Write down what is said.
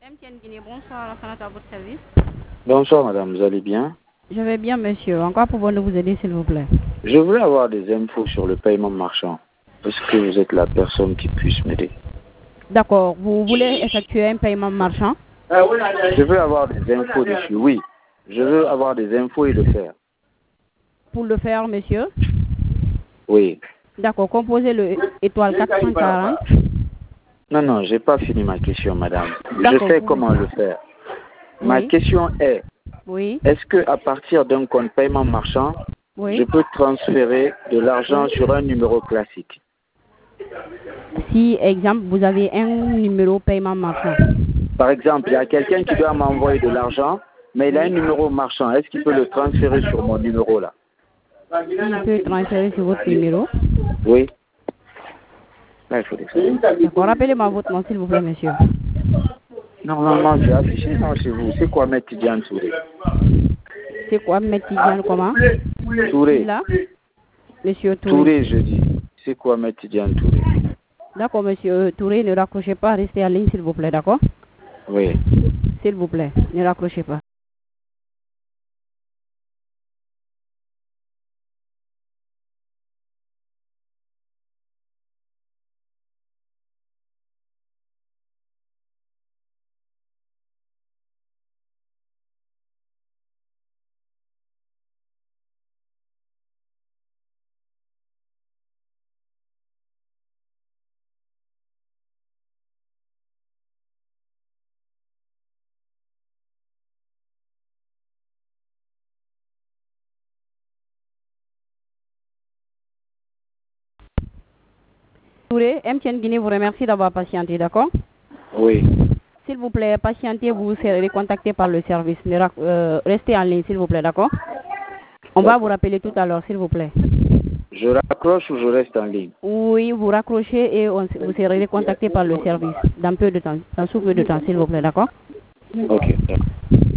MTN Guinée, bonsoir, à votre service. Bonsoir madame, vous allez bien? Je vais bien monsieur. En quoi pouvons-nous vous aider s'il vous plaît? Je voulais avoir des infos sur le paiement marchand. Est-ce que vous êtes la personne qui puisse m'aider? D'accord, vous voulez effectuer un paiement marchand? Je veux avoir des infos dessus, oui. Je veux avoir des infos et le faire. Pour le faire monsieur? Oui. D'accord, composez le étoile 440. Non, j'ai pas fini ma question madame. Je sais comment le faire. Ma Oui. question est, Oui. est-ce qu'à partir d'un compte paiement marchand, Oui. je peux transférer de l'argent sur un numéro classique? Si, exemple, vous avez un numéro paiement marchand. Par exemple, il y a quelqu'un qui doit m'envoyer de l'argent, mais il a un numéro marchand. Est-ce qu'il peut le transférer sur mon numéro là? Il peut transférer sur votre numéro. Oui. Là, il faut descendre. D'accord, rappelez-moi votre nom s'il vous plaît monsieur. Normalement, j'ai affiché non chez vous. C'est quoi mettre Tidiane Touré? C'est quoi Tidiane comment? Touré. Là? Monsieur Touré. Touré, je dis. C'est quoi mettre Tidiane Touré? D'accord monsieur Touré, ne raccrochez pas, restez en ligne s'il vous plaît, d'accord? Oui. S'il vous plaît, ne raccrochez pas. Touré, MTN Guinée vous remercie d'avoir patienté, d'accord? Oui. S'il vous plaît, patientez, vous serez contacté par le service. Restez en ligne, s'il vous plaît, d'accord? On va vous rappeler tout à l'heure, s'il vous plaît. Je raccroche ou je reste en ligne? Oui, vous raccrochez et vous serez contacté par le service dans peu de temps, dans sous peu de temps, s'il vous plaît, d'accord? Ok, d'accord.